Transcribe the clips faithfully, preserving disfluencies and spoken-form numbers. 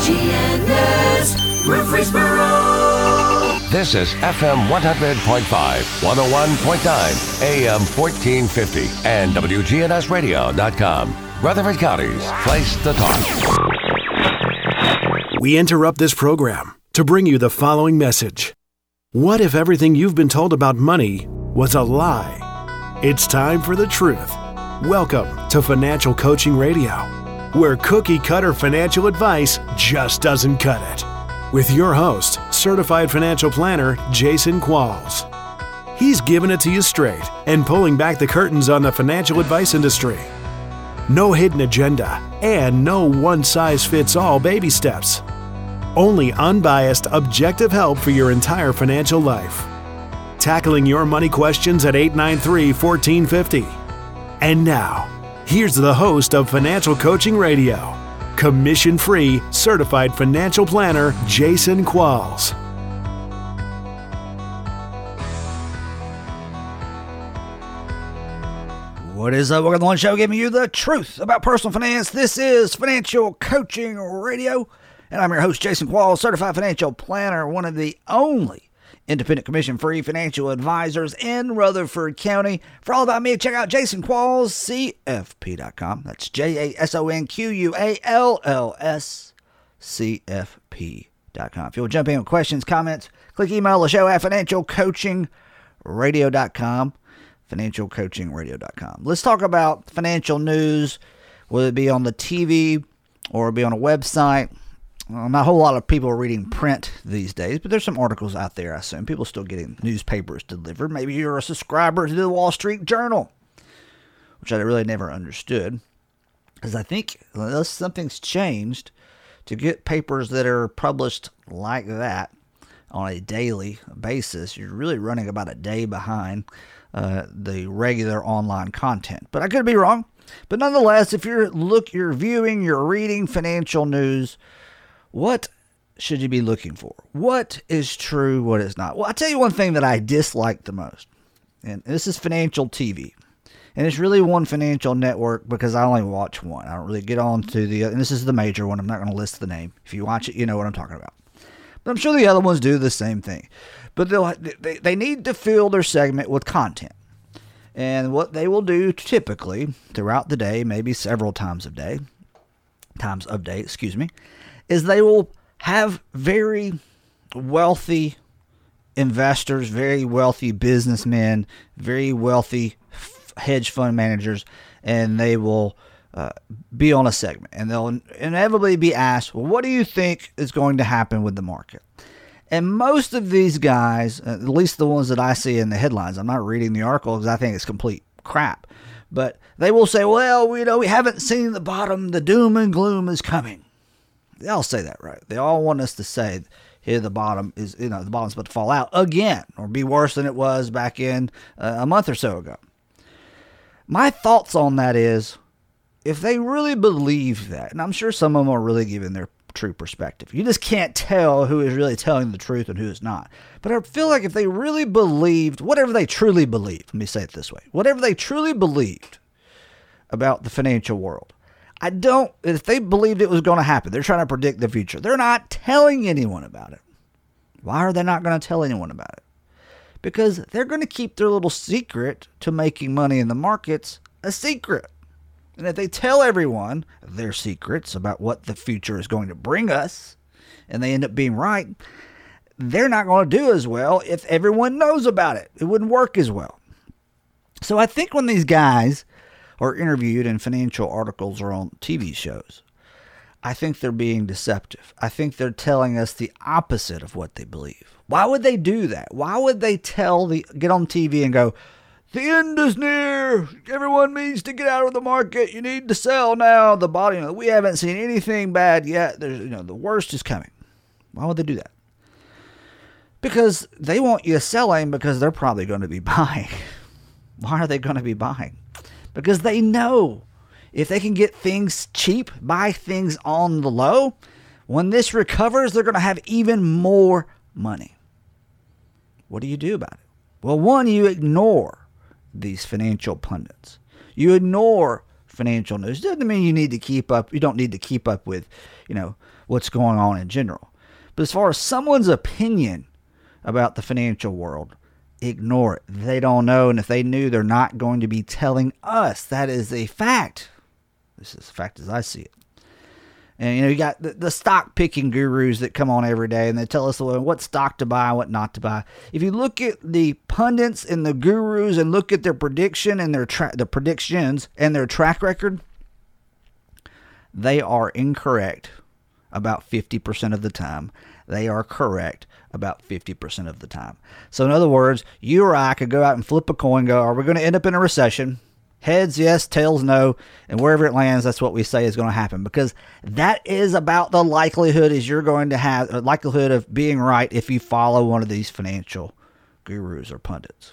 G N S Murfreesboro. This is F M one hundred point five, one oh one point nine, A M fourteen fifty, and W G N S radio dot com. Rutherford County's place to talk. We interrupt this program to bring you the following message. What if everything you've been told about money was a lie? It's time for the truth. Welcome to Financial Coaching Radio, where cookie-cutter financial advice just doesn't cut it. With your host, certified financial planner, Jason Qualls. He's giving it to you straight and pulling back the curtains on the financial advice industry. No hidden agenda and no one-size-fits-all baby steps. Only unbiased, objective help for your entire financial life. Tackling your money questions at eight nine three, one four five zero. And now, here's the host of Financial Coaching Radio, commission-free, certified financial planner, Jason Qualls. What is up? Welcome to the One Show, giving you the truth about personal finance. This is Financial Coaching Radio, and I'm your host, Jason Qualls, certified financial planner, one of the only independent commission-free financial advisors in Rutherford County. For all about me, check out Jason Qualls C F P dot com. That's J A S O N Q U A L L S C F P dot com. If you'll jump in with questions, comments, click email the show at financial coaching radio dot com. financial coaching radio dot com. Let's talk about financial news, whether it be on the T V or be on a website. Well, not a whole lot of people are reading print these days, but there's some articles out there, I assume. People are still getting newspapers delivered. Maybe you're a subscriber to the Wall Street Journal, which I really never understood, because I think unless something's changed to get papers that are published like that on a daily basis, you're really running about a day behind uh, the regular online content. But I could be wrong. But nonetheless, if you're look, you're viewing, you're reading financial news, what should you be looking for? What is true? What is not? Well, I'll tell you one thing that I dislike the most, and this is financial T V. And it's really one financial network because I only watch one. I don't really get on to the other. And this is the major one. I'm not going to list the name. If you watch it, you know what I'm talking about. But I'm sure the other ones do the same thing. But they'll, they, they need to fill their segment with content. And what they will do typically throughout the day, maybe several times a day, times of day, excuse me, is they will have very wealthy investors, very wealthy businessmen, very wealthy f- hedge fund managers, and they will uh, be on a segment. And they'll inevitably be asked, well, what do you think is going to happen with the market? And most of these guys, at least the ones that I see in the headlines, I'm not reading the article because I think it's complete crap, but they will say, well, we know we haven't seen the bottom, the doom and gloom is coming. They all say that, right? They all want us to say, here the bottom is, you know, the bottom's about to fall out again or be worse than it was back in uh, a month or so ago. My thoughts on that is, if they really believe that, and I'm sure some of them are really giving their true perspective. You just can't tell who is really telling the truth and who is not. But I feel like if they really believed, whatever they truly believed, let me say it this way, whatever they truly believed about the financial world, I don't, if they believed it was going to happen, they're trying to predict the future. They're not telling anyone about it. Why are they not going to tell anyone about it? Because they're going to keep their little secret to making money in the markets a secret. And if they tell everyone their secrets about what the future is going to bring us, and they end up being right, they're not going to do as well if everyone knows about it. It wouldn't work as well. So I think when these guys are interviewed in financial articles or on T V shows, I think they're being deceptive. I think they're telling us the opposite of what they believe. Why would they do that? Why would they tell the get on T V and go, the end is near. Everyone needs to get out of the market. You need to sell now. The body, you know, we haven't seen anything bad yet. There's, you know, the worst is coming. Why would they do that? Because they want you selling because they're probably going to be buying. Why are they going to be buying? Because they know if they can get things cheap, buy things on the low, when this recovers, they're going to have even more money. What do you do about it? Well, one, you ignore these financial pundits. You ignore financial news. Doesn't mean you need to keep up. You don't need to keep up with, you know, what's going on in general. But as far as someone's opinion about the financial world, ignore it. They don't know, and if they knew, they're not going to be telling us. That is a fact. This is a fact as I see it. And, you know, you got the, the stock picking gurus that come on every day and they tell us what stock to buy and what not to buy. If you look at the pundits and the gurus and look at their prediction and their tra- the predictions and their track record, they are incorrect about fifty percent of the time. They are correct about fifty percent of the time. So in other words, you or I could go out and flip a coin and go, are we going to end up in a recession? Heads, yes. Tails, no. And wherever it lands, that's what we say is going to happen. Because that is about the likelihood is you're going to have a likelihood of being right if you follow one of these financial gurus or pundits.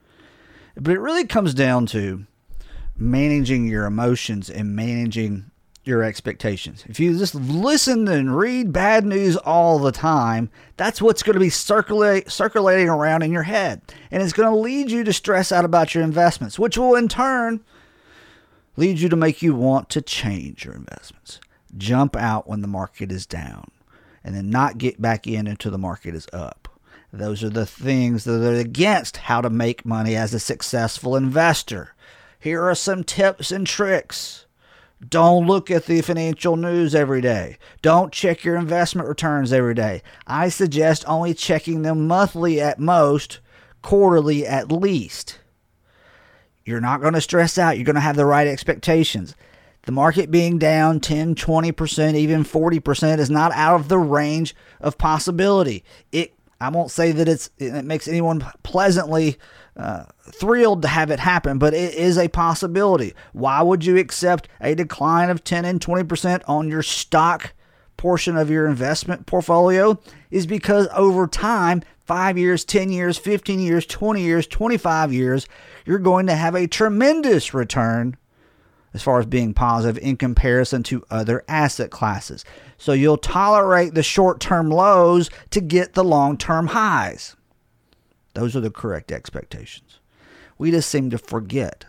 But it really comes down to managing your emotions and managing your expectations. If you just listen and read bad news all the time, that's what's going to be circulate, circulating around in your head. And it's going to lead you to stress out about your investments, which will in turn lead you to make you want to change your investments. Jump out when the market is down and then not get back in until the market is up. Those are the things that are against how to make money as a successful investor. Here are some tips and tricks. Don't look at the financial news every day. Don't check your investment returns every day. I suggest only checking them monthly at most, quarterly at least. You're not going to stress out. You're going to have the right expectations. The market being down ten, twenty percent, even forty percent is not out of the range of possibility. It, I won't say that it's, it makes anyone pleasantly Uh, thrilled to have it happen, but it is a possibility. Why would you accept a decline of ten and twenty percent on your stock portion of your investment portfolio? Is because over time, five years, ten years, fifteen years, twenty years, twenty-five years, you're going to have a tremendous return as far as being positive in comparison to other asset classes. So you'll tolerate the short-term lows to get the long-term highs. Those are the correct expectations. We just seem to forget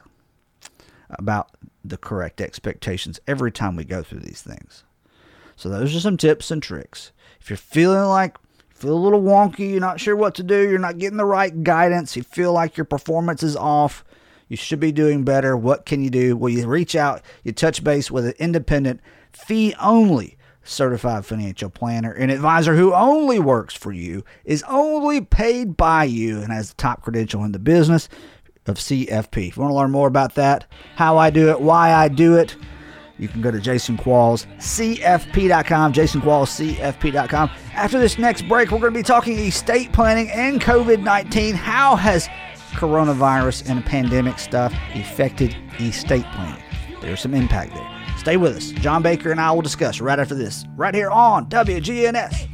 about the correct expectations every time we go through these things. So those are some tips and tricks. If you're feeling like, you feel a little wonky, you're not sure what to do, you're not getting the right guidance, you feel like your performance is off, you should be doing better, what can you do? Well, you reach out, you touch base with an independent, fee-only certified financial planner, an advisor who only works for you, is only paid by you, and has the top credential in the business of C F P. If you want to learn more about that, how I do it, why I do it, you can go to Jason Qualls C F P dot com, Jason Qualls C F P dot com. After this next break, we're going to be talking estate planning and covid nineteen. How has coronavirus and pandemic stuff affected estate planning? There's some impact there. Stay with us. John Baker and I will discuss right after this, right here on W G N S.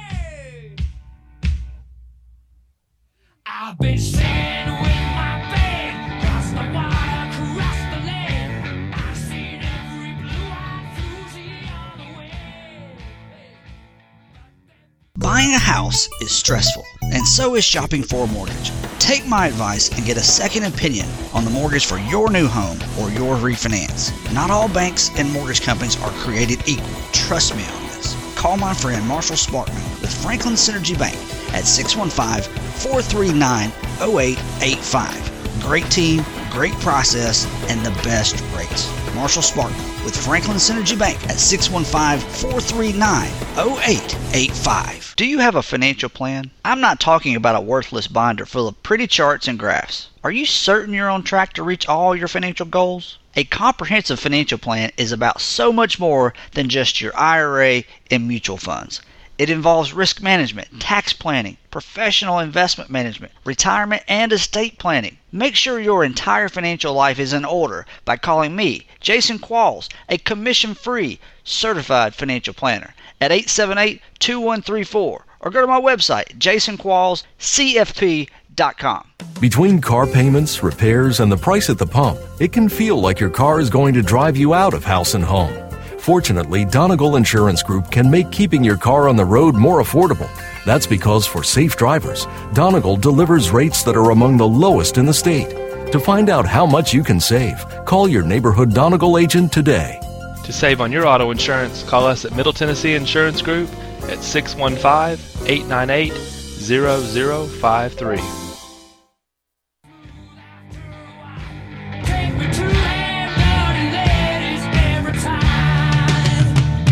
I've been sitting with my bed, cross the wire, cross the land. I've seen every blue-eyed Fuji on the way. Buying a house is stressful, and so is shopping for a mortgage. Take my advice and get a second opinion on the mortgage for your new home or your refinance. Not all banks and mortgage companies are created equal. Trust me on this. Call my friend Marshall Sparkman with Franklin Synergy Bank at six one five, four three nine, zero eight eight five. Great team, great process, and the best rates. Marshall Sparkman with Franklin Synergy Bank at six one five, four three nine, zero eight eight five. Do you have a financial plan? I'm not talking about a worthless binder full of pretty charts and graphs. Are you certain you're on track to reach all your financial goals? A comprehensive financial plan is about so much more than just your I R A and mutual funds. It involves risk management, tax planning, professional investment management, retirement, and estate planning. Make sure your entire financial life is in order by calling me, Jason Qualls, a commission-free certified financial planner, at eight seven eight, two one three four, or go to my website, jason qualls c f p dot com. Between car payments, repairs, and the price at the pump, it can feel like your car is going to drive you out of house and home. Fortunately, Donegal Insurance Group can make keeping your car on the road more affordable. That's because for safe drivers, Donegal delivers rates that are among the lowest in the state. To find out how much you can save, call your neighborhood Donegal agent today. To save on your auto insurance, call us at Middle Tennessee Insurance Group at six one five, eight nine eight, zero zero five three. Take me to them dirty ladies every time.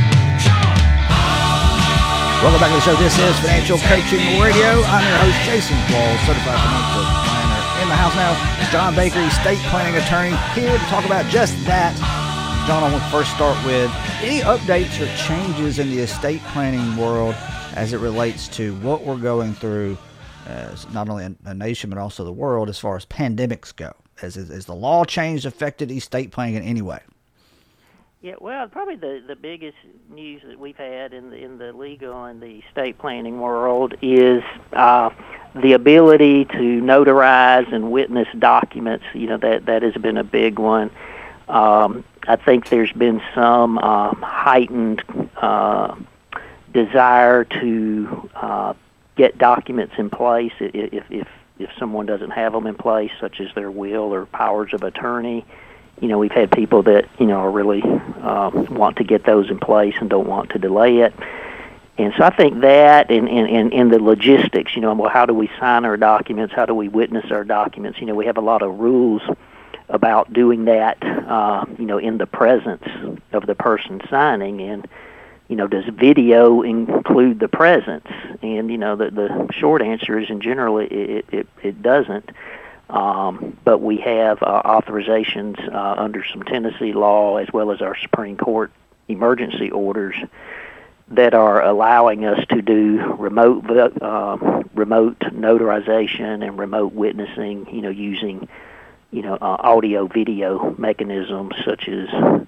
Welcome back to the show. This is Financial Coaching Radio. I'm your host, Jason Walls, certified financial planner. In the house now, John Baker, estate planning attorney, here to talk about just that. John, I want to first start with any updates or changes in the estate planning world as it relates to what we're going through, as not only a, a nation but also the world as far as pandemics go. Has, has the law change affected estate planning in any way? Yeah, well, probably the, the biggest news that we've had in the in the legal and the estate planning world is uh, the ability to notarize and witness documents. You know, that that has been a big one. Um, I think there's been some um, heightened uh, desire to uh, get documents in place if, if if someone doesn't have them in place, such as their will or powers of attorney. You know, we've had people that, you know, are really uh, want to get those in place and don't want to delay it. And so I think that and in, in, in the logistics, you know, well, how do we sign our documents? How do we witness our documents? You know, we have a lot of rules about doing that, uh, you know, in the presence of the person signing. And, you know, does video include the presence? And, you know, the, the short answer is in general it, it, it doesn't. Um, but we have uh, authorizations uh, under some Tennessee law as well as our Supreme Court emergency orders that are allowing us to do remote uh, remote notarization and remote witnessing, you know, using you know, uh, audio-video mechanisms such as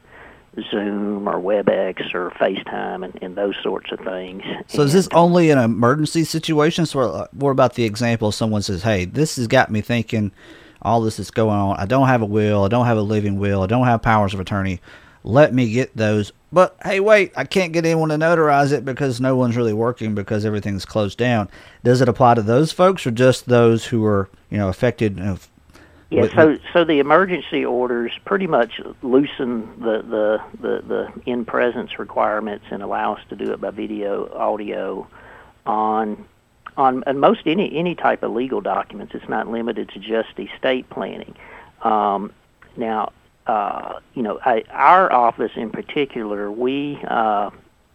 Zoom or WebEx or FaceTime and, and those sorts of things. So and, is this only in emergency situations? So what about the example of someone says, hey, this has got me thinking all this is going on. I don't have a will. I don't have a living will. I don't have powers of attorney. Let me get those. But, hey, wait, I can't get anyone to notarize it because no one's really working because everything's closed down. Does it apply to those folks or just those who are, you know, affected, you know, Yeah, so so the emergency orders pretty much loosen the, the, the, the in-presence requirements and allow us to do it by video, audio, on on and most any any type of legal documents. It's not limited to just estate planning. Um, now, uh, you know, I, our office in particular, we uh,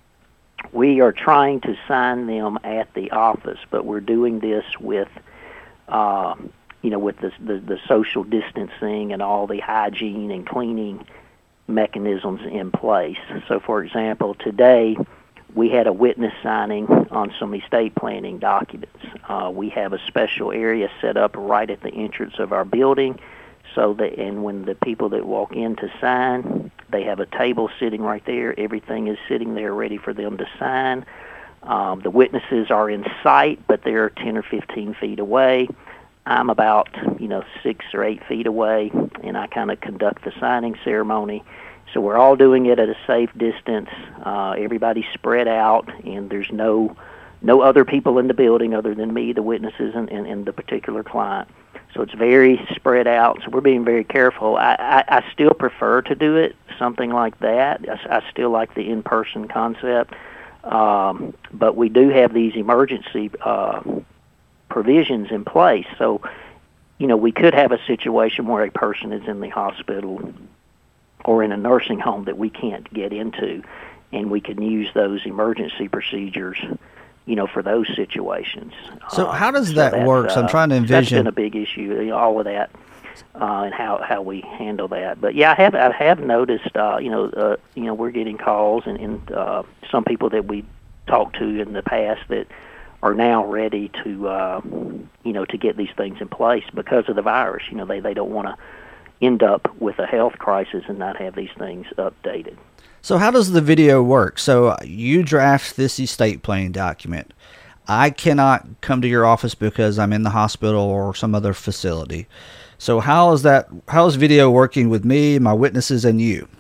we are trying to sign them at the office, but we're doing this with. Uh, you know, with the, the the social distancing and all the hygiene and cleaning mechanisms in place. So, for example, today we had a witness signing on some estate planning documents. Uh, we have a special area set up right at the entrance of our building, so that, and when the people that walk in to sign, they have a table sitting right there. Everything is sitting there ready for them to sign. Um, the witnesses are in sight, but they're ten or fifteen feet away. I'm about, you know, six or eight feet away, and I kind of conduct the signing ceremony. So we're all doing it at a safe distance. Uh, everybody's spread out, and there's no no other people in the building other than me, the witnesses, and, and, and the particular client. So it's very spread out. So we're being very careful. I, I, I still prefer to do it something like that. I, I still like the in-person concept, um, but we do have these emergency uh, provisions in place. So, you know, we could have a situation where a person is in the hospital or in a nursing home that we can't get into, and we can use those emergency procedures, you know, for those situations. So uh, how does so that work? So I'm trying to envision. That's been a big issue, you know, all of that, uh, and how, how we handle that. But yeah, I have I have noticed, uh, you know, uh, you know, we're getting calls, and, and uh, some people that we talked to in the past that are now ready to, uh, you know, to get these things in place because of the virus. You know, they, they don't want to end up with a health crisis and not have these things updated. So how does the video work? So you draft this estate planning document. I cannot come to your office because I'm in the hospital or some other facility. So how is that? How is video working with me, my witnesses, and you?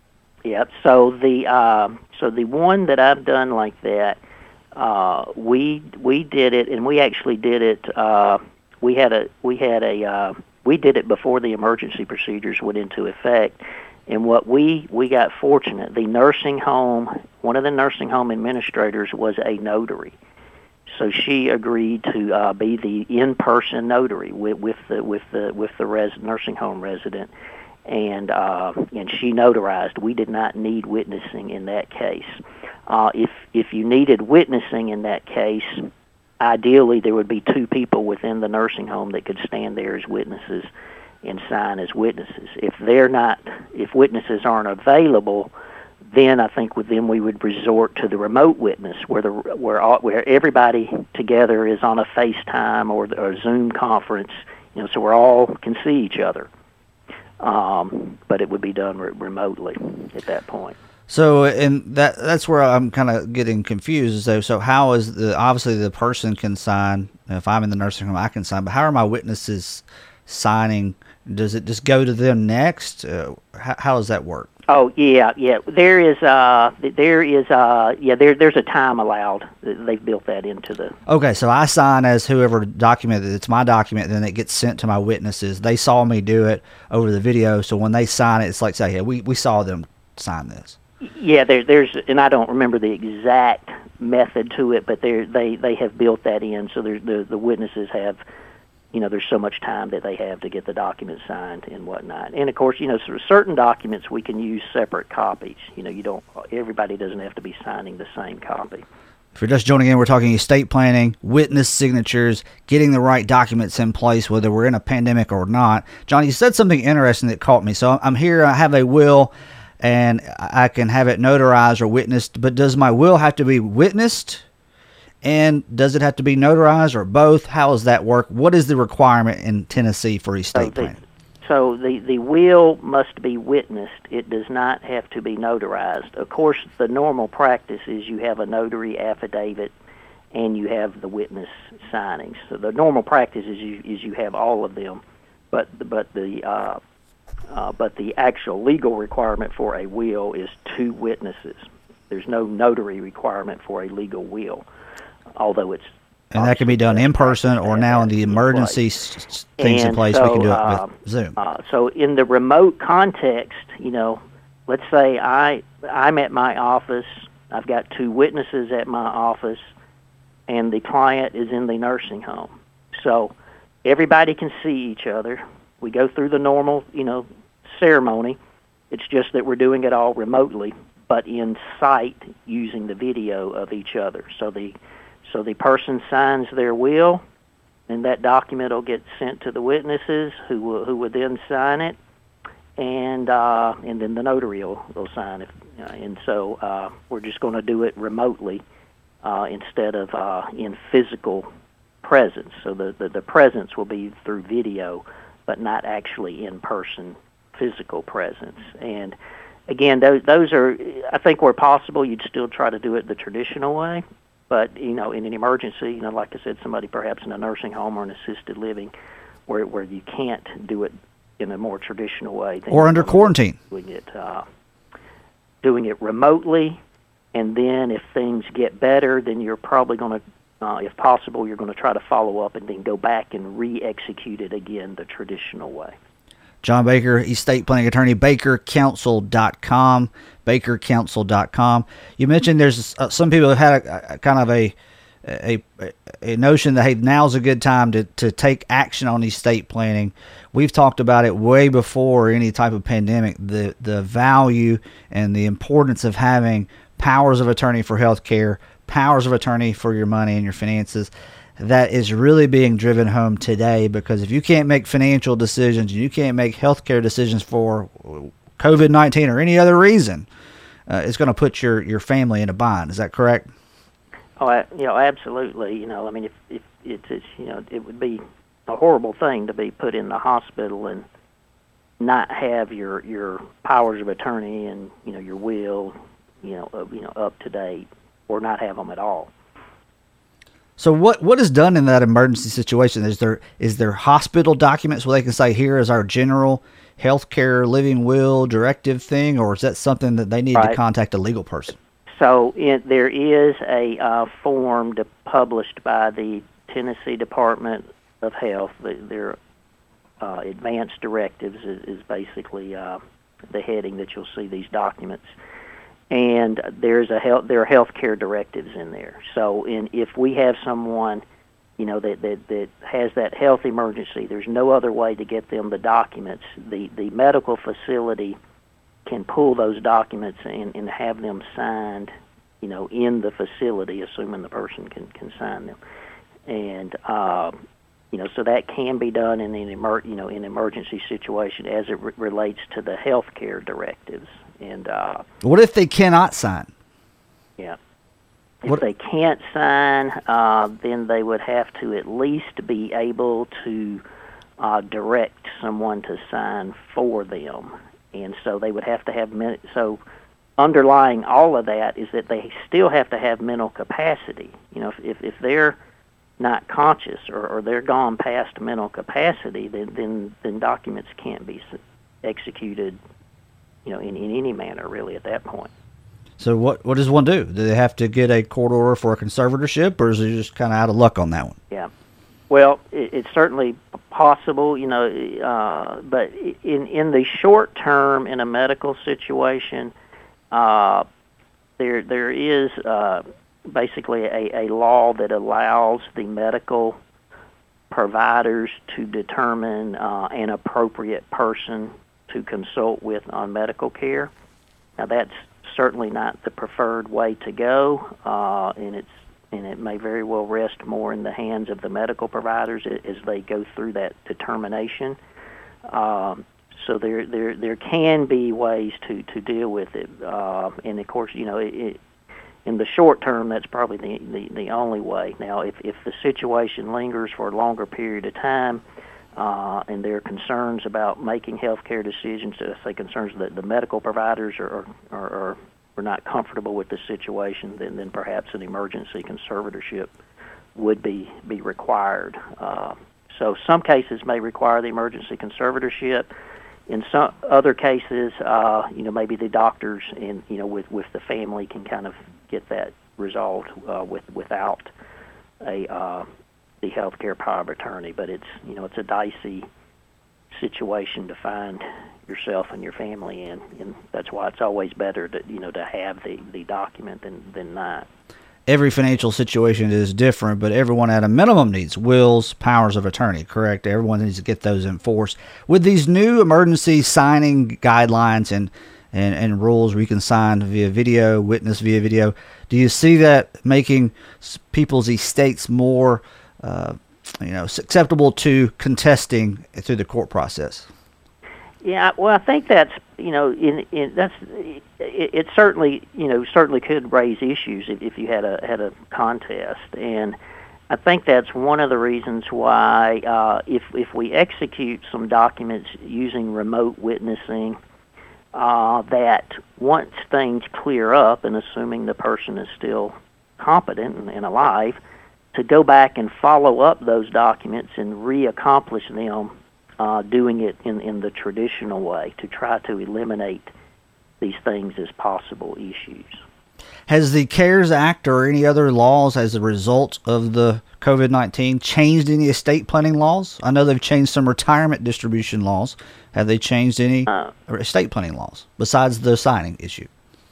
Yep. So the uh, so the one that I've done like that. Uh, we we did it, and we actually did it. Uh, we had a we had a uh, we did it before the emergency procedures went into effect. And what we, we got fortunate, the nursing home, one of the nursing home administrators was a notary. So she agreed to uh, be the in-person notary with, with the with the with the res, nursing home resident, and uh, and she notarized. We did not need witnessing in that case. Uh, if if you needed witnessing in that case, ideally there would be two people within the nursing home that could stand there as witnesses and sign as witnesses. If they're not, if witnesses aren't available, then I think with them we would resort to the remote witness, where the where all, where everybody together is on a FaceTime or, or a Zoom conference, you know, so we all can see each other. Um, but it would be done re- remotely at that point. So, and that that's where I'm kind of getting confused. So, so how is the obviously the person can sign? If I'm in the nursing home, I can sign. But how are my witnesses signing? Does it just go to them next? Uh, how, how does that work? Oh yeah, yeah. There is uh, there is uh, yeah. There there's a time allowed. They've built that into the. Okay, so I sign as whoever document it. It's my document, then it gets sent to my witnesses. They saw me do it over the video, so when they sign it, it's like say, "Yeah, we we saw them sign this." Yeah, there there's, and I don't remember the exact method to it, but they they they have built that in, so there's the the witnesses have. You know, there's so much time that they have to get the documents signed and whatnot. And of course, you know, so certain documents we can use separate copies. You know, you don't. Everybody doesn't have to be signing the same copy. If you're just joining in, we're talking estate planning, witness signatures, getting the right documents in place, whether we're in a pandemic or not. John, you said something interesting that caught me. So I'm here. I have a will, and I can have it notarized or witnessed. But does my will have to be witnessed? And does it have to be notarized or both? How does that work? What is the requirement in Tennessee for estate so the, planning? So the, the will must be witnessed. It does not have to be notarized. Of course, the normal practice is you have a notary affidavit and you have the witness signings. So the normal practice is you, is you have all of them, but but the uh, uh, but the actual legal requirement for a will is two witnesses. There's no notary requirement for a legal will. Although it's and that can be done in person or now in the emergency s- things in place, so, we can do it uh, with Zoom. Uh, so in the remote context, you know, let's say I I'm at my office, I've got two witnesses at my office, and the client is in the nursing home. So everybody can see each other. We go through the normal, you know, ceremony. It's just that we're doing it all remotely, but in sight using the video of each other. So the So the person signs their will, and that document will get sent to the witnesses, who will, who would then sign it, and uh, and then the notary will, will sign it. Uh, and so uh, we're just going to do it remotely uh, instead of uh, in physical presence. So the, the, the presence will be through video, but not actually in-person physical presence. And again, those, those are, I think where possible, you'd still try to do it the traditional way. But, you know, in an emergency, you know, like I said, somebody perhaps in a nursing home or an assisted living where where you can't do it in a more traditional way. Or under quarantine. Doing it, uh, doing it remotely, and then if things get better, then you're probably going to, uh, if possible, you're going to try to follow up and then go back and re-execute it again the traditional way. John Baker, estate planning attorney, baker counsel dot com, baker counsel dot com. You mentioned there's uh, some people have had a, a kind of a, a a notion that, hey, now's a good time to, to take action on estate planning. We've talked about it way before any type of pandemic, the, the value and the importance of having powers of attorney for health care, powers of attorney for your money and your finances. That is really being driven home today, because if you can't make financial decisions, you can't make healthcare decisions for COVID nineteen or any other reason, uh, it's going to put your, your family in a bind. Is that correct? Oh, I, you know, absolutely. You know, I mean, if, if it's, it's, you know, it would be a horrible thing to be put in the hospital and not have your, your powers of attorney and, you know, your will, you know, uh, you know, up to date, or not have them at all. So what what is done in that emergency situation? Is there is there hospital documents where they can say, here is our general healthcare living will directive thing, or is that something that they need right. to contact a legal person? So it, there is a uh, form to, published by the Tennessee Department of Health. They're uh, advanced directives is, is basically uh, the heading that you'll see these documents. And there's a health, there are health care directives in there. So in, if we have someone, you know, that, that, that has that health emergency, there's no other way to get them the documents. The, the medical facility can pull those documents and, and have them signed, you know, in the facility, assuming the person can, can sign them. And, uh, you know, so that can be done in an emer- you know, in emergency situation as it re- relates to the health care directives. And uh, what if they cannot sign? Yeah. If What- they can't sign, uh, then they would have to at least be able to uh, direct someone to sign for them. And so they would have to have men- so underlying all of that is that they still have to have mental capacity. You know, if if, if they're not conscious or, or they're gone past mental capacity, then then, then documents can't be s- executed, you know, in, in any manner really at that point. So what what does one do? Do they have to get a court order for a conservatorship, or is it just kind of out of luck on that one? Yeah. Well, it, it's certainly possible, you know, uh, but in in the short term, in a medical situation, uh, there there is uh, basically a, a law that allows the medical providers to determine uh, an appropriate person to consult with on medical care. Now, that's certainly not the preferred way to go, uh, and it's and it may very well rest more in the hands of the medical providers as they go through that determination. Um, so there, there, there can be ways to, to deal with it, uh, and of course, you know, it, it, in the short term, that's probably the, the, the only way. Now, if if the situation lingers for a longer period of time, uh, and there are concerns about making healthcare decisions, uh, say concerns that the medical providers are are, are are not comfortable with the situation, then, then perhaps an emergency conservatorship would be, be required. Uh, so some cases may require the emergency conservatorship. In some other cases, uh, you know, maybe the doctors and, you know, with, with the family can kind of get that resolved uh, with without a uh, the healthcare power of attorney. But it's, you know, it's a dicey situation to find yourself and your family in, and that's why it's always better to, you know, to have the, the document than, than not. Every financial situation is different, but everyone at a minimum needs wills, powers of attorney, correct? Everyone needs to get those enforced. With these new emergency signing guidelines and, and, and rules where you can sign via video, witness via video, do you see that making people's estates more uh, you know, acceptable to contesting through the court process? Yeah, well, I think that's, you know, in, in that's it, it certainly, you know, certainly could raise issues if, if you had a had a contest, and I think that's one of the reasons why uh, if if we execute some documents using remote witnessing, uh, that once things clear up, and assuming the person is still competent and, and alive, to go back and follow up those documents and re-accomplish them. Uh, doing it in, in the traditional way to try to eliminate these things as possible issues. Has the CARES Act or any other laws as a result of the COVID nineteen changed any estate planning laws? I know they've changed some retirement distribution laws. Have they changed any uh, estate planning laws besides the signing issue?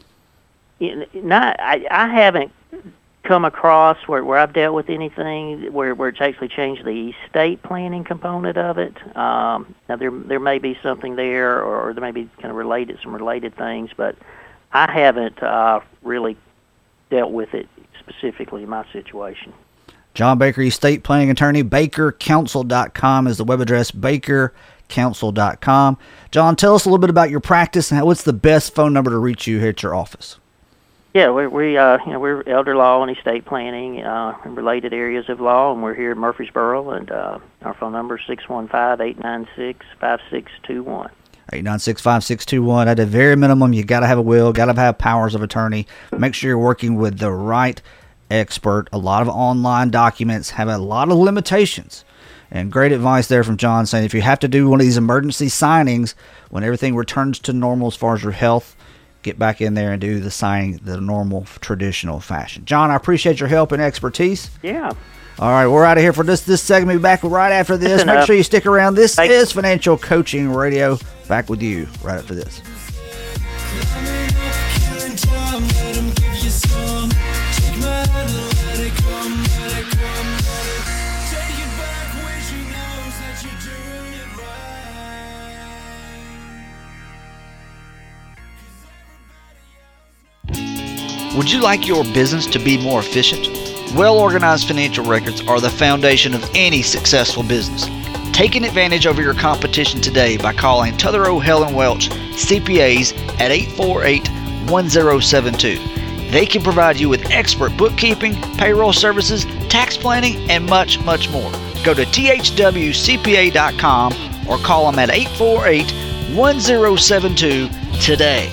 Not, I, I haven't come across where, where I've dealt with anything where, where it's actually changed the estate planning component of it. Um, now there there may be something there, or, or there may be kind of related some related things, but I haven't uh, really dealt with it specifically in my situation. John Baker, estate planning attorney. Baker Counsel dot com is the web address. Baker Counsel dot com. John, tell us a little bit about your practice and how, what's the best phone number to reach you here at your office? Yeah, we we uh you know we're elder law and estate planning uh and related areas of law, and we're here in Murfreesboro, and uh our phone number is six one five, eight nine six, five six two one. eight nine six, five six two one. At a very minimum, you got to have a will, got to have powers of attorney. Make sure you're working with the right expert. A lot of online documents have a lot of limitations. And great advice there from John, saying if you have to do one of these emergency signings when everything returns to normal as far as your health, get back in there and do the signing the normal, traditional fashion. John, I appreciate your help and expertise. Yeah. All right, we're out of here for this this segment. We'll be back right after this. Listen Make up. sure you stick around. This Thanks. is Financial Coaching Radio. Back with you right after this. Would you like your business to be more efficient? Well-organized financial records are the foundation of any successful business. Taking advantage over your competition today by calling Tutherow, Helen Welch, C P As at eight four eight, one zero seven two. They can provide you with expert bookkeeping, payroll services, tax planning, and much, much more. Go to T H W C P A dot com or call them at eight four eight, one zero seven two today.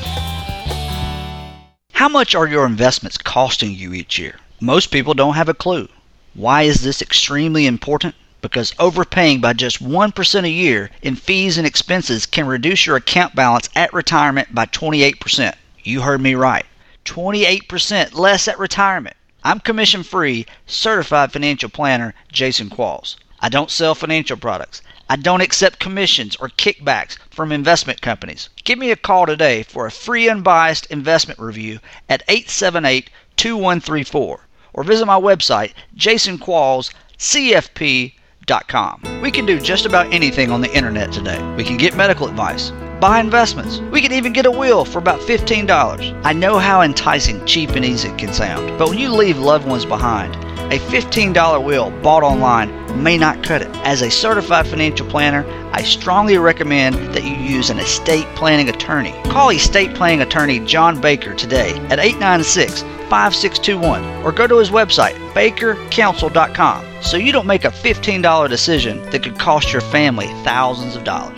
How much are your investments costing you each year? Most people don't have a clue. Why is this extremely important? Because overpaying by just one percent a year in fees and expenses can reduce your account balance at retirement by twenty-eight percent. You heard me right. twenty-eight percent less at retirement. I'm commission-free, certified financial planner Jason Qualls. I don't sell financial products. I don't accept commissions or kickbacks from investment companies. Give me a call today for a free unbiased investment review at eight seven eight, two one three four or visit my website, jason qualls c f p dot com. We can do just about anything on the internet today. We can get medical advice, buy investments. We can even get a will for about fifteen dollars. I know how enticing, cheap, and easy it can sound, but when you leave loved ones behind, a fifteen dollar will bought online may not cut it. As a certified financial planner, I strongly recommend that you use an estate planning attorney. Call estate planning attorney John Baker today at eight nine six, five six two one or go to his website, baker counsel dot com, so you don't make a fifteen dollar decision that could cost your family thousands of dollars.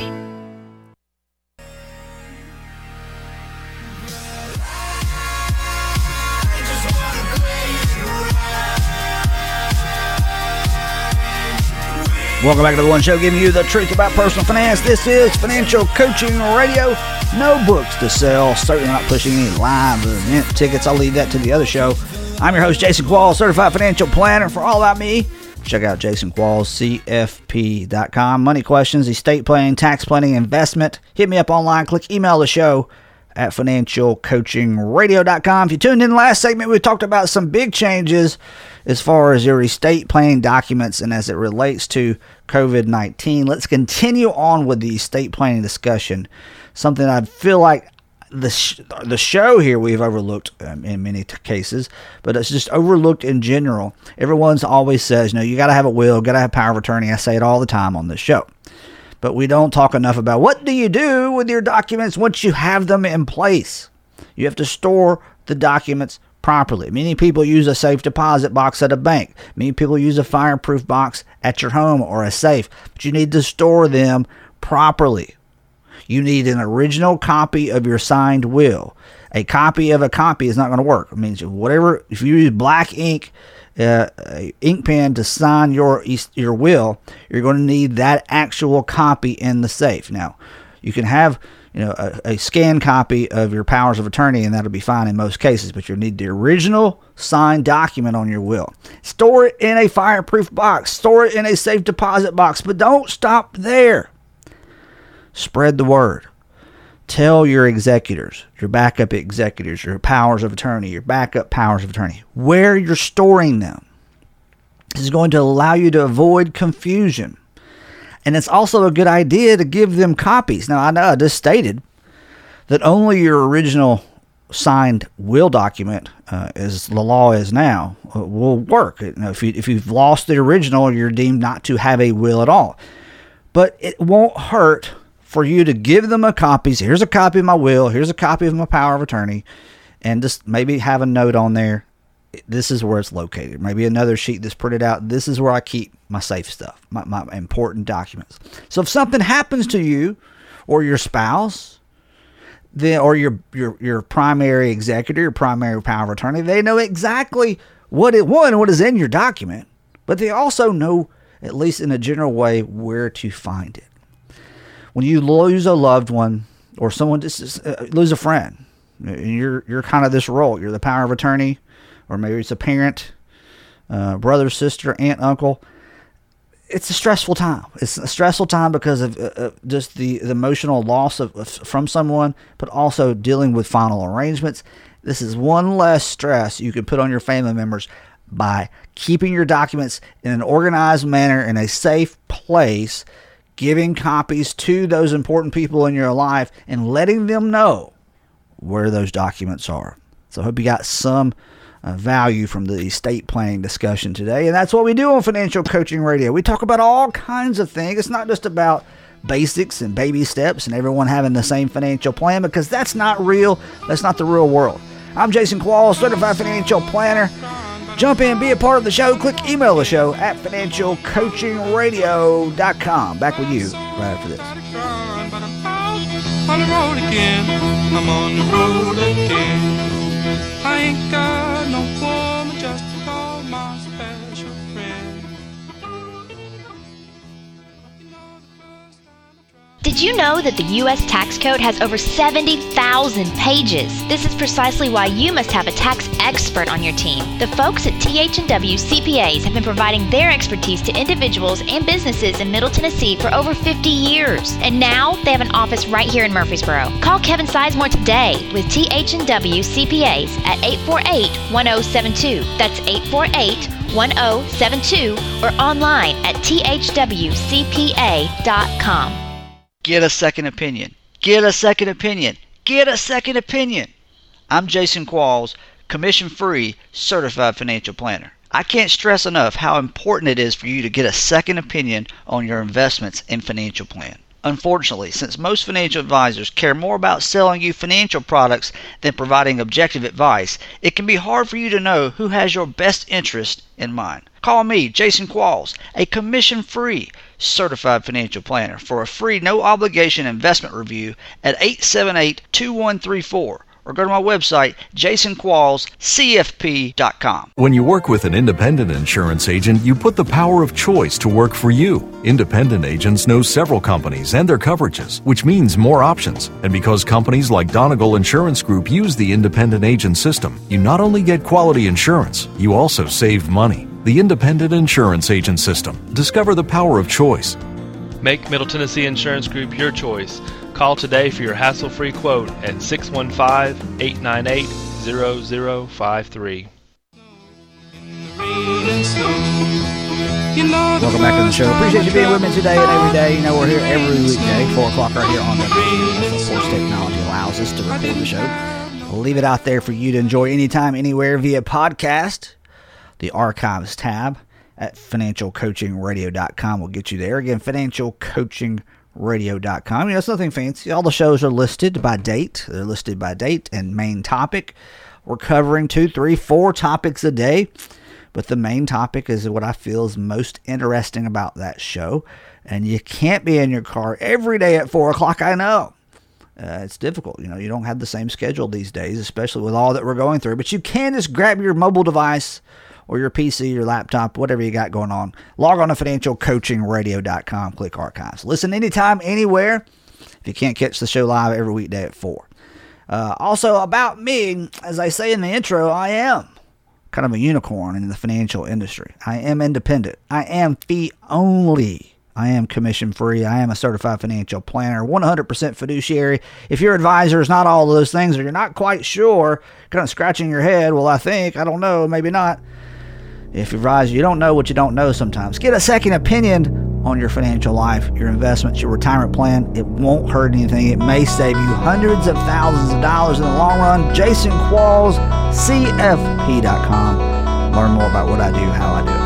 Welcome back to the One Show, giving you the truth about personal finance. This is Financial Coaching Radio. No books to sell. Certainly not pushing any live event tickets. I'll leave that to the other show. I'm your host, Jason Qualls, certified financial planner. For all about me, check out jason qualls c f p dot com. Money questions, estate planning, tax planning, investment. Hit me up online. Click email the show at financial coaching radio dot com. If you tuned in the last segment, we talked about some big changes as far as your estate planning documents and as it relates to covid nineteen. Let's continue on with the estate planning discussion. Something I feel like the sh- the show here we've overlooked um, in many t- cases, but it's just overlooked in general. Everyone's always says, you know, you got to have a will, got to have power of attorney. I say it all the time on this show. But we don't talk enough about what do you do with your documents once you have them in place. You have to store the documents properly. Many people use a safe deposit box at a bank. Many people use a fireproof box at your home or a safe. But you need to store them properly. You need an original copy of your signed will. A copy of a copy is not going to work. It means whatever, if you use black ink, uh, a ink pen to sign your your will, you're going to need that actual copy in the safe. Now, you can have you know a, a scanned copy of your powers of attorney, and that'll be fine in most cases. But you'll need the original signed document on your will. Store it in a fireproof box. Store it in a safe deposit box. But don't stop there. Spread the word. Tell your executors, your backup executors, your powers of attorney, your backup powers of attorney, where you're storing them. This is going to allow you to avoid confusion. And it's also a good idea to give them copies. Now, I know I just stated that only your original signed will document, uh, as the law is now, uh, will work. You know, if, you, if you've lost the original, you're deemed not to have a will at all. But it won't hurt for you to give them a copy. So here's a copy of my will. Here's a copy of my power of attorney. And just maybe have a note on there. This is where it's located. Maybe another sheet that's printed out. This is where I keep my safe stuff, my, my important documents. So if something happens to you or your spouse, then or your your your primary executor, your primary power of attorney, they know exactly what it one what is in your document, but they also know, at least in a general way, where to find it. When you lose a loved one or someone just uh, lose a friend, You're you're kind of this role. You're the power of attorney, or maybe it's a parent, uh, brother, sister, aunt, uncle. It's a stressful time. It's a stressful time because of uh, just the, the emotional loss of, of from someone, but also dealing with final arrangements. This is one less stress you can put on your family members by keeping your documents in an organized manner in a safe place, giving copies to those important people in your life, and letting them know where those documents are. So I hope you got some uh, value from the estate planning discussion today. And that's what we do on Financial Coaching Radio. We talk about all kinds of things. It's not just about basics and baby steps and everyone having the same financial plan, because that's not real. That's not the real world. I'm Jason Qualls, certified financial planner. Jump in, be a part of the show. Click email the show at financial coaching radio dot com. Back with you right after this. On the road again, I'm on the road again. I ain't got no woman just to call my special friend. Did you know that the U S tax code has over seventy thousand pages? This is precisely why you must have a tax expert on your team. The folks at T H and W C P As have been providing their expertise to individuals and businesses in Middle Tennessee for over fifty years. And now they have an office right here in Murfreesboro. Call Kevin Sizemore today with T H and W C P As at eight four eight, one oh seven two. That's eight four eight, one oh seven two, or online at T H W C P A dot com. Get a second opinion. Get a second opinion. Get a second opinion. I'm Jason Qualls, commission-free, certified financial planner. I can't stress enough how important it is for you to get a second opinion on your investments and financial plan. Unfortunately, since most financial advisors care more about selling you financial products than providing objective advice, it can be hard for you to know who has your best interest in mind. Call me, Jason Qualls, a commission-free certified financial planner, for a free no-obligation investment review at eight seven eight, two one three four, or go to my website, jason qualls c f p dot com. When you work with an independent insurance agent, you put the power of choice to work for you. Independent agents know several companies and their coverages, which means more options. And because companies like Donegal Insurance Group use the independent agent system, you not only get quality insurance, you also save money. The Independent Insurance Agent System. Discover the power of choice. Make Middle Tennessee Insurance Group your choice. Call today for your hassle-free quote at six one five, eight nine eight, zero zero five three. Welcome back to the show. Appreciate you being with me today and every day. You know, we're here every weekday, four o'clock right here on the Of course, technology allows us to record the show. We'll leave it out there for you to enjoy anytime, anywhere via podcast. The archives tab at financial coaching radio dot com will get you there. Again, financial coaching radio dot com. You know, it's nothing fancy. All the shows are listed by date. They're listed by date and main topic. We're covering two, three, four topics a day, but the main topic is what I feel is most interesting about that show. And you can't be in your car every day at four o'clock, I know. Uh, it's difficult. You know, you don't have the same schedule these days, especially with all that we're going through. But you can just grab your mobile device or your P C, your laptop, whatever you got going on. Log on to financial coaching radio dot com, click archives. Listen anytime, anywhere, if you can't catch the show live every weekday at four. Uh, also, about me, as I say in the intro, I am kind of a unicorn in the financial industry. I am independent. I am fee only. I am commission free. I am a certified financial planner, one hundred percent fiduciary. If your advisor is not all of those things, or you're not quite sure, kind of scratching your head, well, I think, I don't know, maybe not. If your advisor, you don't know what you don't know sometimes. Get a second opinion on your financial life, your investments, your retirement plan. It won't hurt anything. It may save you hundreds of thousands of dollars in the long run. Jason Qualls, C F P dot com. Learn more about what I do, how I do it.